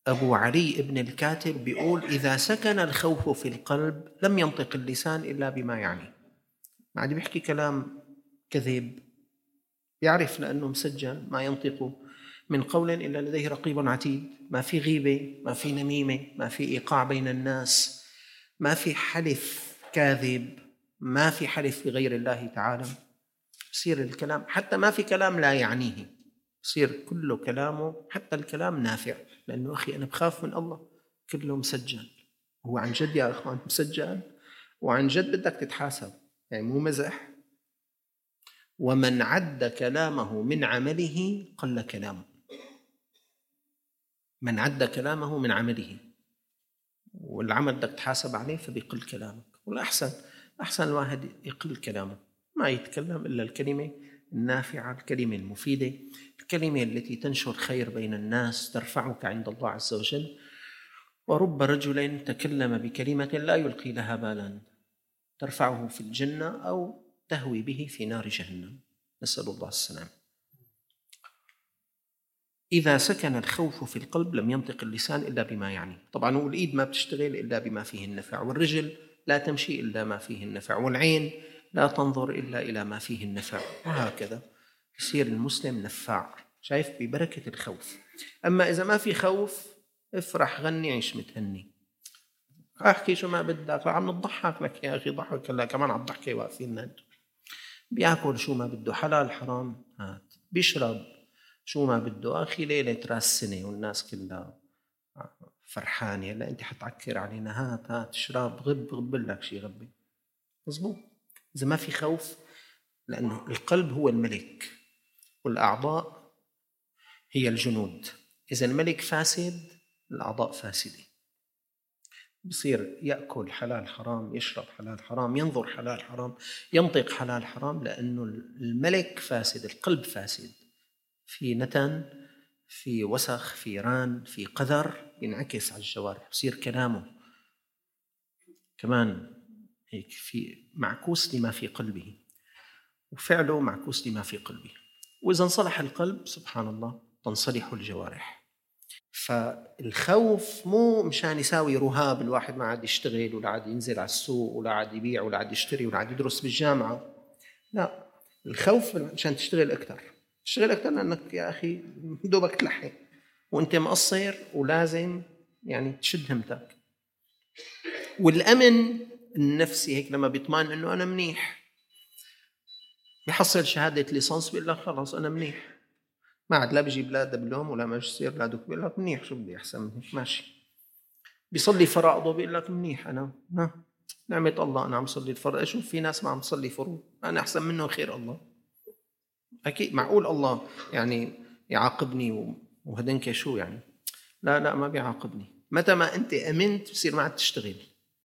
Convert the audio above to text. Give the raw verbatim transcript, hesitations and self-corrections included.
أبو علي ابن الكاتب بيقول: إذا سكن الخوف في القلب لم ينطق اللسان إلا بما يعني. ما عاد بيحكي كلام كذب، يعرف لأنه مسجل، ما ينطق من قول إلا لديه رقيب عتيد. ما في غيبة، ما في نميمة، ما في إيقاع بين الناس، ما في حلف كاذب، ما في حلف بغير الله تعالى. يصير الكلام حتى ما في كلام لا يعنيه، يصير كله كلامه حتى الكلام نافع، لأنه أخي أنا بخاف من الله. كله مسجل. هو عن جد يا أخوان مسجل، وعن جد بدك تتحاسب، يعني مو مزح. ومن عد كلامه من عمله قل كلامه. من عد كلامه من عمله، والعمل بدك تحاسب عليه، فبيقل كلامك. والأحسن أحسن الواحد يقل كلامه، ما يتكلم إلا الكلمة النافعة، الكلمة المفيدة، الكلمة التي تنشر خير بين الناس، ترفعك عند الله عز وجل. ورب رجل تكلم بكلمة لا يلقي لها بالا ترفعه في الجنة أو تهوي به في نار جهنم، نسأل الله السلام. إذا سكن الخوف في القلب لم ينطق اللسان إلا بما يعني. طبعا والإيد ما بتشتغل إلا بما فيه النفع، والرجل لا تمشي إلا ما فيه النفع، والعين لا تنظر إلا إلى ما فيه النفع، وهكذا يصير المسلم نفاع. شايف ببركة الخوف. أما إذا ما في خوف، افرح غني عيش متهني، أحكي شو ما بدك، عم نضحك لك يا أخي، ضحك هلا كمان عم ضحكي واقفين ناد. بياكل شو ما بده، حلال حرام هات، بيشرب شو ما بده، أخي ليلة راس سنة والناس كلها فرحانة، لا أنت حتعكر علينا، هات هات شراب، غب غب لك شي غبي. مظبوط. إذا ما في خوف، لأنه القلب هو الملك والأعضاء هي الجنود. إذا الملك فاسد الأعضاء فاسدة. بصير يأكل حلال حرام، يشرب حلال حرام، ينظر حلال حرام، ينطق حلال حرام، لأنه الملك فاسد، القلب فاسد، في نتن، في وسخ، في ران، في قذر، ينعكس على الجوارح. بصير كلامه كمان هيك في معكوس لما في قلبه، وفعله معكوس لما في قلبه. وإذا انصلح القلب سبحان الله تنصلح الجوارح. فالخوف مو مشان يساوي رهاب، الواحد ما عاد يشتغل ولا عاد ينزل على السوق ولا عاد يبيع ولا عاد يشتري ولا عاد يدرس بالجامعة. لا، الخوف مشان تشتغل أكثر، تشتغل أكثر لأنك يا أخي دوبك تلحق وأنت مقصر، ولازم يعني تشد همتك. والأمن النفسي هيك لما بيطمئن إنه أنا منيح، بيحصل شهادة ليسانس بيقول لك خلاص أنا منيح، ما عاد لا بيجيب لا دبلوم ولا ماجستير لا دكتور، بيقول لك منيح، شو بدي أحسن من هيك، ماشي. بيصلي فرائضه بيقول لك منيح، أنا ها نعمة الله أنا عم صلي الفرائض، أشوف في ناس ما عم تصلي فروض، أنا أحسن منه خير الله. أكيد معقول الله يعني يعاقبني وهدنك شو يعني؟ لا لا ما بيعاقبني. متى ما أنت أمنت بصير ما عاد تشتغل.